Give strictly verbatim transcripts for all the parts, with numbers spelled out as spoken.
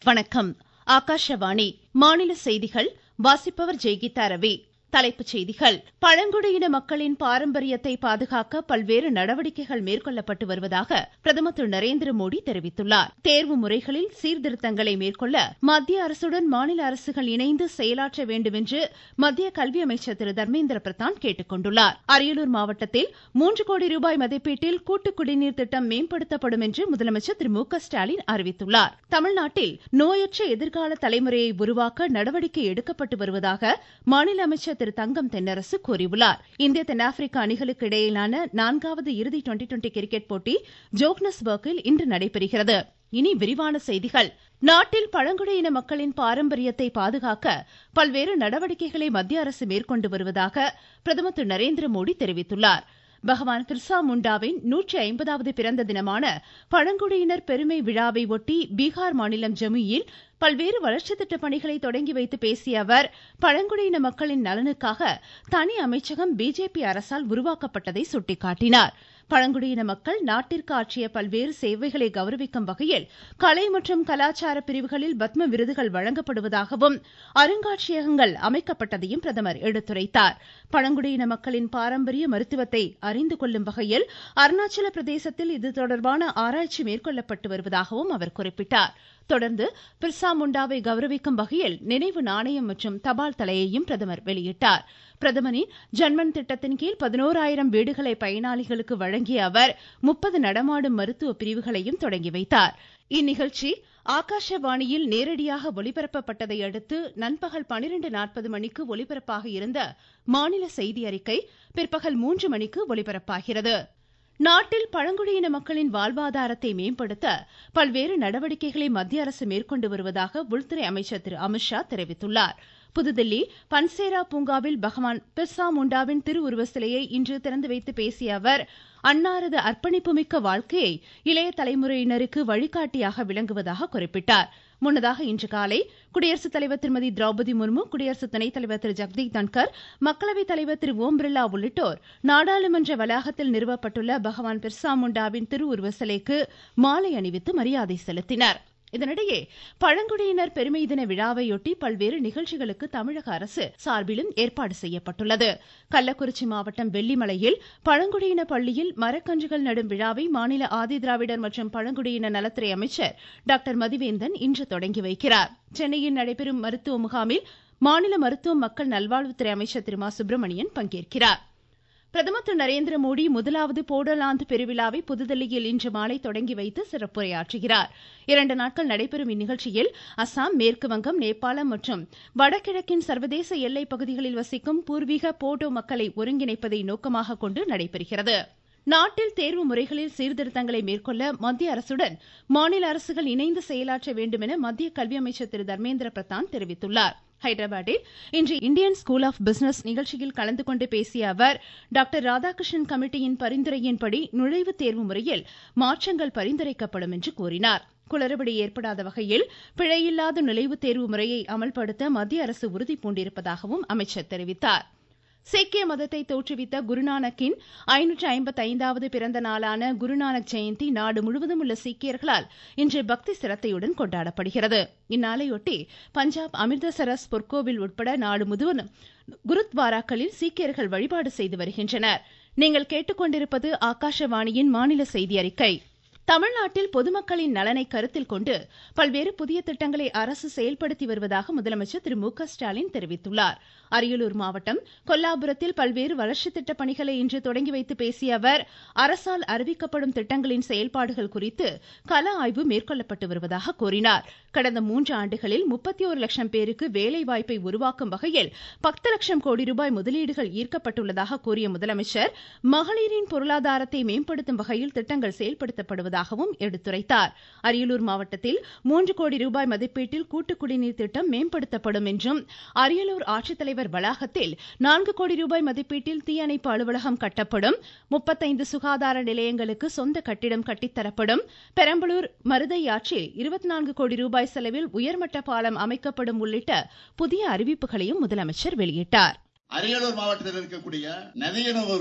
வணக்கம். ஆகாஷவாணி. மாநில செய்திகள் வாசிப்பவர் ஜெய்கீதா ரவி. தலைப்புச் செய்திகள். பழங்குடியின மக்களின் பாரம்பரியத்தை பாதுகாக்க பல்வேறு நடவடிக்கைகள் மேற்கொள்ளப்பட்டு வருவதாக பிரதமர் திரு நரேந்திர மோடி தெரிவித்துள்ளார். தேர்வு முறைகளில் சீர்திருத்தங்களை மேற்கொள்ள மத்திய அரசுடன் மாநில அரசுகள் இணைந்து செயலாற்ற வேண்டும் என்று மத்திய கல்வி அமைச்சர் திரு தர்மேந்திர பிரதான் கேட்டுக் கொண்டுள்ளார். அரியலூர் மாவட்டத்தில் மூன்று கோடி ரூபாய் மதிப்பீட்டில் கூட்டு குடிநீர் திட்டம் மேம்படுத்தப்படும் என்று முதலமைச்சர் திரு மு க ஸ்டாலின் அறிவித்துள்ளார். தமிழ்நாட்டில் நோயற்ற எதிர்கால தலைமுறையை உருவாக்க நடவடிக்கை எடுக்கப்பட்டு வருவதாக மாநில அமைச்சர் திரு தங்கம் தென்னரசு கூறியுள்ளார். இந்திய தென்னாப்பிரிக்க அணிகளுக்கு இடையிலான நான்காவது இறுதி டுவெண்டி டுவெண்டி கிரிக்கெட் போட்டி ஜோகன்னஸ்பர்கில் இன்று நடைபெறுகிறது. இனி விரிவான செய்திகள். நாட்டில் பழங்குடியின மக்களின் பாரம்பரியத்தை பாதுகாக்க பல்வேறு நடவடிக்கைகளை மத்திய அரசு மேற்கொண்டு வருவதாக பிரதமர் திரு நரேந்திர மோடி தெரிவித்துள்ளார். பகவான் பிர்சா முண்டாவின் நூற்றி ஐம்பதாவது பிறந்த தினமான பழங்குடியினர் பெருமை விழாவை ஒட்டி பீகார் மாநிலம் ஜமுயில் பல்வேறு வளர்ச்சி திட்ட பணிகளை தொடங்கி வைத்து பேசிய அவர், பழங்குடியின மக்களின் நலனுக்காக தனி அமைச்சகம் பிஜேபி அரசால் உருவாக்கப்பட்டதை சுட்டிக்காட்டினார். பழங்குடியின மக்கள் நாட்டிற்கு ஆற்றிய பல்வேறு சேவைகளை கௌரவிக்கும் வகையில் கலை மற்றும் கலாச்சார பிரிவுகளில் பத்ம விருதுகள் வழங்கப்படுவதாகவும் அருங்காட்சியகங்கள் அமைக்கப்பட்டதையும் பிரதமர் எடுத்துரைத்தார். பழங்குடியின மக்களின் பாரம்பரிய மருத்துவத்தை அறிந்து கொள்ளும் வகையில் அருணாச்சல பிரதேசத்தில் இது தொடர்பான ஆராய்ச்சி மேற்கொள்ளப்பட்டு வருவதாகவும் அவர் குறிப்பிட்டார். தொடர்ந்து பிர்சா முண்டாவை கௌரவிக்கும் வகையில் நினைவு நாணயம் மற்றும் தபால் தலையையும் பிரதமர் வெளியிட்டார். பிரதமரின் ஜன்மன் திட்டத்தின் கீழ் பதினோராயிரம் வீடுகளை பயனாளிகளுக்கு வழங்கிய அவர் முப்பது நடமாடும் மருத்துவ பிரிவுகளையும் தொடங்கி வைத்தார். இந்நிகழ்ச்சி ஆகாஷவாணியில் நேரடியாக ஒலிபரப்பப்பட்டதை அடுத்து நண்பகல் பனிரெண்டு நாற்பது மணிக்கு ஒலிபரப்பாக இருந்த மாநில செய்தி அறிக்கை பிற்பகல் மூன்று மணிக்கு ஒலிபரப்பாகிறது. நாட்டில் பழங்குடியின மக்களின் வாழ்வாதாரத்தை மேம்படுத்த பல்வேறு நடவடிக்கைகளை மத்திய அரசு மேற்கொண்டு வருவதாக உள்துறை அமைச்சர் திரு அமித்ஷா தெரிவித்துள்ளார். புதுதில்லி பன்சேரா பூங்காவில் பகவான் பிர்சா முண்டாவின் திருவுருவ சிலையை இன்று திறந்து வைத்து பேசிய அவர், அன்னாரது அர்ப்பணிப்புமிக்க வாழ்க்கையை இளைய தலைமுறையினருக்கு வழிகாட்டியாக விளங்குவதாக குறிப்பிட்டார். முன்னதாக இன்று காலை குடியரசுத் தலைவர் திருமதி திரௌபதி முர்மு, குடியரசு துணைத் தலைவர் திரு ஜெகதீப் தன்கர், மக்களவைத் தலைவர் திரு ஓம் பிர்லா உள்ளிட்டோர் நாடாளுமன்ற வளாகத்தில் நிறுவப்பட்டுள்ள பகவான் பிர்சா முண்டாவின் திருவுருவ சிலைக்கு மாலை அணிவித்து மரியாதை செலுத்தினர். இதனிடையே பழங்குடியினர் பெருமை தின விழாவையொட்டி பல்வேறு நிகழ்ச்சிகளுக்கு தமிழக அரசு சார்பிலும் ஏற்பாடு செய்யப்பட்டுள்ளது. கள்ளக்குறிச்சி மாவட்டம் வெள்ளிமலையில் பழங்குடியின பள்ளியில் மரக்கன்றுகள் நடும் விழாவை மாநில ஆதிதிராவிடர் மற்றும் பழங்குடியின நலத்துறை அமைச்சர் டாக்டர் மதிவேந்தன் இன்று தொடங்கி வைக்கிறார். சென்னையில் நடைபெறும் மருத்துவ முகாமில் மாநில மருத்துவ மக்கள் நல்வாழ்வுத்துறை அமைச்சர் திரு மா சுப்பிரமணியன் பங்கேற்கிறார். பிரதமர் திரு நரேந்திர மோடி முதலாவது போடோலாந்து பெருவிழாவை புதுதில்லியில் இன்று மாலை தொடங்கி வைத்து சிறப்புரையாற்றுகிறார். இரண்டு நாட்கள் நடைபெறும் இந்நிகழ்ச்சியில் அசாம், மேற்கு வங்கம், நேபாளம் மற்றும் வடகிழக்கின் சர்வதேச எல்லை பகுதிகளில் வசிக்கும் பூர்வீக போடோ மக்களை ஒருங்கிணைப்பதை நோக்கமாக கொண்டு நடைபெறுகிறது. நாட்டில் தேர்வு முறைகளில் சீர்திருத்தங்களை மேற்கொள்ள மத்திய அரசுடன் மாநில அரசுகள் இணைந்து செயலாற்ற வேண்டும் என மத்திய கல்வி அமைச்சர் திரு தர்மேந்திர பிரதான் தெரிவித்துள்ளார். ஹைதராபாத்தில் இன்று இந்தியன் ஸ்கூல் ஆஃப் பிசினஸ் நிகழ்ச்சியில் கலந்து கொண்டு பேசிய அவர், டாக்டர் ராதாகிருஷ்ணன் கமிட்டியின் பரிந்துரையின்படி நுழைவுத் தேர்வு முறையில் மாற்றங்கள் பரிந்துரைக்கப்படும் என்று கூறினார். குளறுபடி ஏற்படாத வகையில் பிழையில்லாத நுழைவுத் தேர்வு முறையை அமல்படுத்த மத்திய அரசு உறுதி பூண்டிருப்பதாகவும் அமைச்சர் தெரிவித்தார். சீக்கிய மதத்தை தோற்றுவித்த குருநானக்கின் ஐநூற்று ஐம்பத்தி ஐந்தாவது பிறந்த நாளான குருநானக் ஜெயந்தி நாடு முழுவதும் உள்ள சீக்கியர்களால் இன்று பக்தி சிரத்தையுடன் கொண்டாடப்படுகிறது. இந்நாளையொட்டி பஞ்சாப் அமிர்தசரஸ் பொற்கோவில் உட்பட நாடு முழுவதும் குருத்வாராக்களில் சீக்கியர்கள் வழிபாடு செய்து வருகின்றனர். நீங்கள் கேட்டுக்கொண்டிருப்பது ஆகாஷவாணியின் மாநில செய்தி அறிக்கை. தமிழ்நாட்டில் பொதுமக்களின் நலனை கருத்தில் கொண்டு பல்வேறு புதிய திட்டங்களை அரசு செயல்படுத்தி வருவதாக முதலமைச்சர் திரு மு க ஸ்டாலின் தெரிவித்துள்ளார். அரியலூர் மாவட்டம் கொல்லாபுரத்தில் பல்வேறு வளர்ச்சி திட்ட பணிகளை இன்று தொடங்கி வைத்து பேசிய அவர், அரசால் அறிவிக்கப்படும் திட்டங்களின் செயல்பாடுகள் குறித்து கள ஆய்வு மேற்கொள்ளப்பட்டு வருவதாக கூறினார். கடந்த மூன்று ஆண்டுகளில் முப்பத்தி ஒரு லட்சம் பேருக்கு வேலை வாய்ப்பை உருவாக்கும் வகையில் பத்து லட்சம் கோடி ரூபாய் முதலீடுகள் ஈர்க்கப்பட்டுள்ளதாக கூறிய முதலமைச்சர், மகளிரின் பொருளாதாரத்தை மேம்படுத்தும் வகையில் திட்டங்கள் செயல்படுத்தப்படுவதாகவும் எடுத்துரைத்தார். அரியலூர் மாவட்டத்தில் மூன்று கோடி ரூபாய் மதிப்பீட்டில் கூட்டு குடிநீர் திட்டம் மேம்படுத்தப்படும் என்றும், அரியலூர் ஆட்சித்தலைவர் வளாகத்தில் நான்கு கோடி ரூபாய் மதிப்பீட்டில் தீயணைப்பு அலுவலகம் கட்டப்படும், முப்பத்தைந்து சுகாதார நிலையங்களுக்கு சொந்த கட்டிடம் கட்டித்தரப்படும், பெரம்பலூர் மருதையாற்றில் இருபத்தி நான்கு கோடி ரூபாய் செலவில் உயர்மட்ட பாலம் அமைக்கப்படும் உள்ளிட்ட புதிய அறிவிப்புகளையும் முதலமைச்சர் வெளியிட்டார். அரியலூர் மாவட்டத்தில் இருக்கக்கூடிய நதியனூர்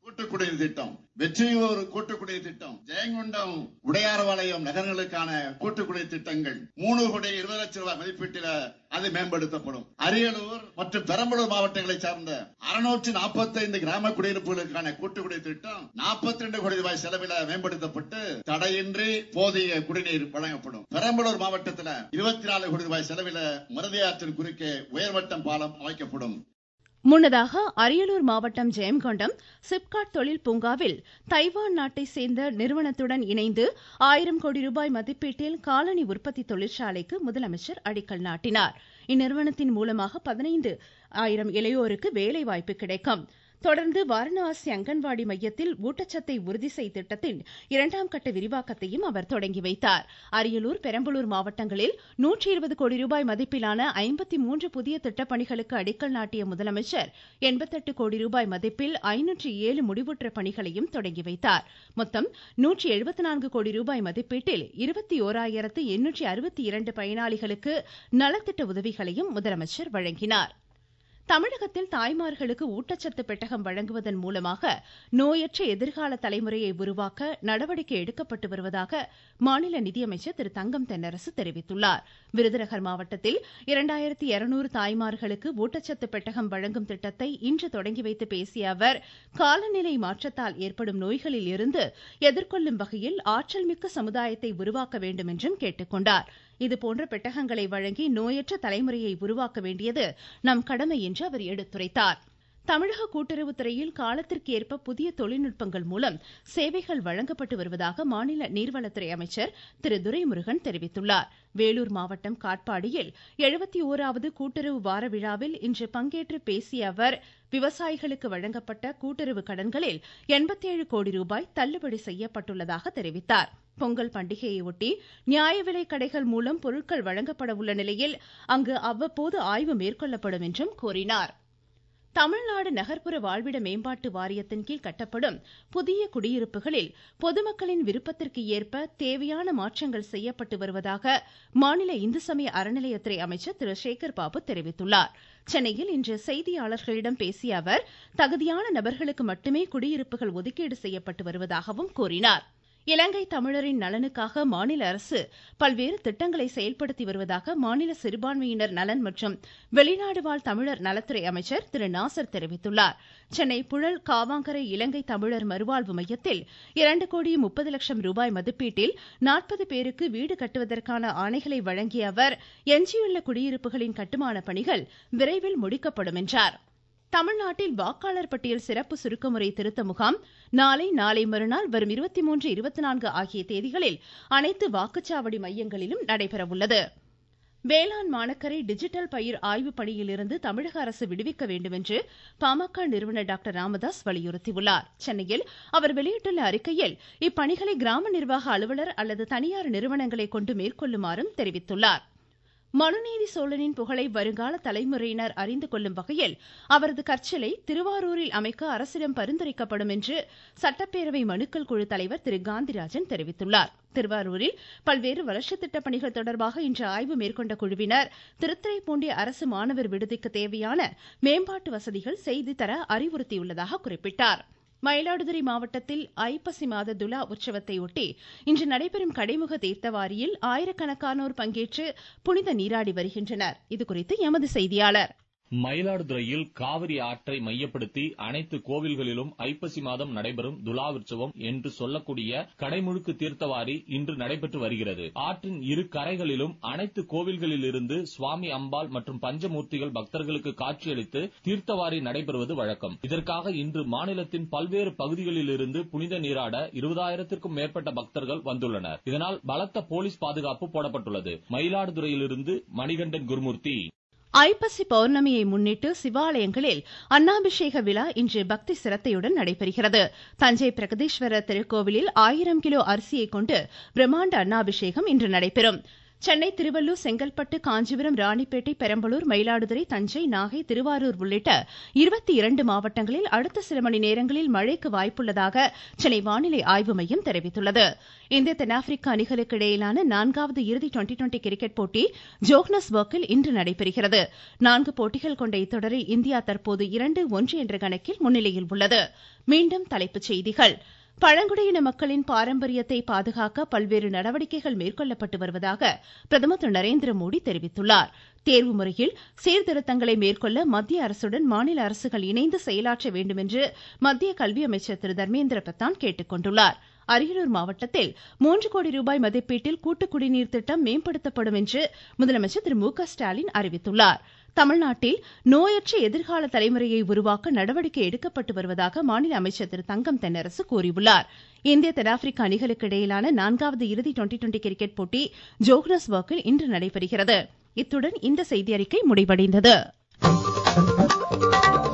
கூட்டுக்குடிநீர் திட்டம், வெற்றியூர் கூட்டுக்குடிநீர் திட்டம், ஜெயங்கொண்டம் உடையார்பாளையம் நகரங்களுக்கான கூட்டுக்குடிநீர் திட்டங்கள் மூணு கோடி இருபது லட்சம் ரூபாய் மதிப்பீட்டில் அது மேம்படுத்தப்படும். அரியலூர் மற்றும் பெரம்பலூர் மாவட்டங்களை சார்ந்த அறுநூற்று நாற்பத்தி ஐந்து கிராம குடியிருப்புகளுக்கான கூட்டுக்குடிநீர் திட்டம் நாற்பத்தி ரெண்டு கோடி ரூபாய் செலவில் மேம்படுத்தப்பட்டு தடையின்றி போதிய குடிநீர் வழங்கப்படும். பெரம்பலூர் மாவட்டத்தில் இருபத்தி நாலு கோடி ரூபாய் செலவில் மருதியாற்றின் குறுக்கே உயர்மட்டம் பாலம் அமைக்கப்படும். முன்னதாக அரியலூர் மாவட்டம் ஜெயங்கொண்டம் சிப்காட் தொழில் பூங்காவில் தைவான் நாட்டை சேர்ந்த நிறுவனத்துடன் இணைந்து ஆயிரம் கோடி ரூபாய் மதிப்பீட்டில் காலணி உற்பத்தி தொழிற்சாலைக்கு முதலமைச்சர் அடிக்கல் நாட்டினார். இந்நிறுவனத்தின் மூலமாக பதினைந்து ஆயிரம் இளையோருக்கு வேலைவாய்ப்பு கிடைக்கும். தொடர்ந்து வாரணாசி அங்கன்வாடி மையத்தில் ஊட்டச்சத்தை உறுதி செய் திட்டத்தின் இரண்டாம் கட்ட விரிவாக்கத்தையும் அவர் தொடங்கி வைத்தார். அரியலூர், பெரம்பலூர் மாவட்டங்களில் நூற்றி இருபது கோடி ரூபாய் மதிப்பிலான ஐம்பத்தி மூன்று புதிய திட்டப்பணிகளுக்கு அடிக்கல் நாட்டிய முதலமைச்சர் எண்பத்தெட்டு கோடி ரூபாய் மதிப்பில் ஐநூற்று ஏழு முடிவுற்ற பணிகளையும் தொடங்கி வைத்தார். மொத்தம் நூற்றி எழுபத்தி நான்கு கோடி ரூபாய் மதிப்பீட்டில் இருபத்தி ஓராயிரத்து எண்ணூற்றி அறுபத்தி இரண்டு பயனாளிகளுக்கு நலத்திட்ட உதவிகளையும் முதலமைச்சர் வழங்கினார். தமிழகத்தில் தாய்மார்களுக்கு ஊட்டச்சத்து பெட்டகம் வழங்குவதன் மூலமாக நோயற்ற எதிர்கால தலைமுறையை உருவாக்க நடவடிக்கை எடுக்கப்பட்டு வருவதாக மாநில நிதியமைச்சர் திரு தங்கம் தென்னரசு தெரிவித்துள்ளார். விருதுநகர் மாவட்டத்தில் இரண்டாயிரத்தி இருநூறு தாய்மார்களுக்கு ஊட்டச்சத்து பெட்டகம் வழங்கும் திட்டத்தை இன்று தொடங்கி வைத்து பேசிய அவர், காலநிலை மாற்றத்தால் ஏற்படும் நோய்களில் இருந்து எதிர்கொள்ளும் வகையில் ஆற்றல் மிக்க சமுதாயத்தை உருவாக்க வேண்டும் என்றும் கேட்டுக்கொண்டார். இதுபோன்ற பெட்டகங்களை வழங்கி நோயற்ற தலைமுறையை உருவாக்க வேண்டியது நம் கடமை என்று அவர் எடுத்துரைத்தார். தமிழக கூட்டுறவுத்துறையில் காலத்திற்கு ஏற்ப புதிய தொழில்நுட்பங்கள் மூலம் சேவைகள் வழங்கப்பட்டு வருவதாக மாநில நீர்வளத்துறை அமைச்சர் திரு துரைமுருகன் தெரிவித்துள்ளார். வேலூர் மாவட்டம் காட்பாடியில் எழுபத்தி ஓராவது கூட்டுறவு வார விழாவில் இன்று பங்கேற்று பேசிய அவர், விவசாயிகளுக்கு வழங்கப்பட்ட கூட்டுறவு கடன்களில் எண்பத்தி ஏழு கோடி ரூபாய் தள்ளுபடி செய்யப்பட்டுள்ளதாக தெரிவித்தார். பொங்கல் பண்டிகையையொட்டி நியாய விலை கடைகள் மூலம் பொருட்கள் வழங்கப்பட உள்ள நிலையில் அங்கு அவ்வப்போது ஆய்வு மேற்கொள்ளப்படும் என்றும் கூறினார். தமிழ்நாடு நகர்ப்புற வாழ்விட மேம்பாட்டு வாரியத்தின் கீழ் கட்டப்படும் புதிய குடியிருப்புகளில் பொதுமக்களின் விருப்பத்திற்கு ஏற்ப தேவையான மாற்றங்கள் செய்யப்பட்டு வருவதாக மாநில இந்து சமய அறநிலையத்துறை அமைச்சர் திரு சேகர் பாபு தெரிவித்துள்ளார். சென்னையில் இன்று செய்தியாளர்களிடம் பேசிய அவர், தகுதியான நபர்களுக்கு மட்டுமே குடியிருப்புகள் ஒதுக்கீடு செய்யப்பட்டு வருவதாகவும் கூறினார். இலங்கை தமிழரின் நலனுக்காக மாநில அரசு பல்வேறு திட்டங்களை செயல்படுத்தி வருவதாக மாநில சிறுபான்மையினர் நலன் மற்றும் வெளிநாடு வாழ் தமிழர் நலத்துறை அமைச்சர் திரு நாசர் தெரிவித்துள்ளார். சென்னை புழல் காவாங்கரை இலங்கை தமிழர் மறுவாழ்வு மையத்தில் இரண்டு கோடி முப்பது லட்சம் ரூபாய் மதிப்பீட்டில் நாற்பது பேருக்கு வீடு கட்டுவதற்கான ஆணைகளை வழங்கிய அவர், எஞ்சியுள்ள குடியிருப்புகளின் கட்டுமான பணிகள் விரைவில் முடிக்கப்படும் என்றார். தமிழ்நாட்டில் வாக்காளர் பட்டியல் சிறப்பு சுருக்கமுறை திருத்த முகாம் நாளை நாளை மறுநாள் வரும் இருபத்தி மூன்று இருபத்தி நான்கு ஆகிய தேதிகளில் அனைத்து வாக்குச்சாவடி மையங்களிலும் நடைபெற உள்ளது. வேளாண் மாணக்கரை டிஜிட்டல் பயிர் ஆய்வு பணியிலிருந்து தமிழக அரசு விடுவிக்க வேண்டும் என்று பாமக நிறுவனர் டாக்டர் ராமதாஸ் வலியுறுத்தியுள்ளார். சென்னையில் அவர் வெளியிட்டுள்ள அறிக்கையில் இப்பணிகளை கிராம நிர்வாக அலுவலர் அல்லது தனியார் நிறுவனங்களை கொண்டு மேற்கொள்ளுமாறும் தெரிவித்துள்ளார். மனுநீதி சோழனின் புகழை வருங்கால தலைமுறையினர் அறிந்து கொள்ளும் வகையில் அவரது கற்சிலை திருவாரூரில் அமைக்க அரசிடம் பரிந்துரைக்கப்படும் என்று சட்டப்பேரவை மனுக்கள் குழு தலைவர் திரு காந்திராஜன் தெரிவித்துள்ளார். திருவாரூரில் பல்வேறு வளர்ச்சித் திட்ட பணிகள் தொடர்பாக இன்று ஆய்வு மேற்கொண்ட குழுவினர் திருத்துறைப்பூண்டி அரசு மாணவர் விடுதிக்கு தேவையான மேம்பாட்டு வசதிகள் செய்து தர அறிவுறுத்தியுள்ளதாக குறிப்பிட்டார். மயிலாடுதுறை மாவட்டத்தில் ஐப்பசி மாத துலா உற்சவத்தை ஒட்டி இன்று நடைபெறும் கடைமுக தீர்த்தவாரியில் ஆயிரக்கணக்கானோர் பங்கேற்று புனித நீராடி வருகின்றனர். இதுகுறித்து எமது செய்தியாளர். மயிலாடுதுறையில் காவிரி ஆற்றை மையப்படுத்தி அனைத்து கோவில்களிலும் ஐப்பசி மாதம் நடைபெறும் துலா உற்சவம் என்று சொல்லக்கூடிய கடைமுழுக்கு தீர்த்தவாரி இன்று நடைபெற்று வருகிறது. ஆற்றின் இரு கரைகளிலும் அனைத்து கோவில்களிலிருந்து சுவாமி அம்பாள் மற்றும் பஞ்சமூர்த்திகள் பக்தர்களுக்கு காட்சியளித்து தீர்த்தவாரி நடைபெறுவது வழக்கம். இதற்காக இன்று மாநிலத்தின் பல்வேறு பகுதிகளிலிருந்து புனித நீராட இருபதாயிரத்திற்கும் மேற்பட்ட பக்தர்கள் வந்துள்ளனர். இதனால் பலத்த போலீஸ் பாதுகாப்பு போடப்பட்டுள்ளது. மயிலாடுதுறையிலிருந்து மணிகண்டன் குருமூர்த்தி. ஐப்பசி பௌர்ணமியை முன்னிட்டு சிவாலயங்களில் அன்னாபிஷேக விழா இன்று பக்தி சிரத்தையுடன் நடைபெறுகிறது. தஞ்சை பிரகதீஸ்வரர் திருக்கோவிலில் ஆயிரம் கிலோ அரிசியை கொண்டு பிரம்மாண்ட அன்னாபிஷேகம் இன்று நடைபெறும். சென்னை, திருவள்ளூர், செங்கல்பட்டு, காஞ்சிபுரம், ராணிப்பேட்டை, பெரம்பலூர், மயிலாடுதுறை, தஞ்சை, நாகை, திருவாரூர் உள்ளிட்ட இருபத்தி இரண்டு மாவட்டங்களில் அடுத்த சில மணி நேரங்களில் மழைக்கு வாய்ப்புள்ளதாக சென்னை வானிலை ஆய்வு மையம் தெரிவித்துள்ளது. இந்திய தென்னாப்பிரிக்க அணிகளுக்கு இடையிலான நான்காவது இறுதி டுவெண்டி டுவெண்டி கிரிக்கெட் போட்டி ஜோஹனஸ்பர்க்கில் இன்று நடைபெறுகிறது. நான்கு போட்டிகள் கொண்ட இத்தொடரில் இந்தியா தற்போது இரண்டு ஒன்று என்ற கணக்கில் முன்னிலையில் உள்ளது. மீண்டும் தலைப்புச் செய்திகள். பழங்குடியின மக்களின் பாரம்பரியத்தை பாதுகாக்க பல்வேறு நடவடிக்கைகள் மேற்கொள்ளப்பட்டு வருவதாக பிரதமர் திரு நரேந்திர மோடி தெரிவித்துள்ளார். தேர்வு முறையில் சீர்திருத்தங்களை மேற்கொள்ள மத்திய அரசுடன் மாநில அரசுகள் இணைந்து செயலாற்ற வேண்டும் என்று மத்திய கல்வி அமைச்சர் திரு தர்மேந்திர பிரதான் கேட்டுக் கொண்டுள்ளார். அரியலூர் மாவட்டத்தில் மூன்று கோடி ரூபாய் மதிப்பீட்டில் கூட்டு குடிநீர் திட்டம் மேம்படுத்தப்படும் என்று முதலமைச்சர் திரு மு க ஸ்டாலின் அறிவித்துள்ளார். தமிழ்நாட்டில் நோயற்ற எதிர்கால தலைமுறையை உருவாக்க நடவடிக்கை எடுக்கப்பட்டு வருவதாக மாநில அமைச்சர் திரு தங்கம் தென்னரசு கூறியுள்ளார். இந்திய தென்னாப்பிரிக்க அணிகளுக்கு இடையிலான நான்காவது இறுதி டுவெண்டி டுவெண்டி கிரிக்கெட் போட்டி ஜோஹனஸ்பர்க்கில் இன்று நடைபெறுகிறது. இத்துடன் இந்த செய்தியறிக்கை முடிவடைந்தது.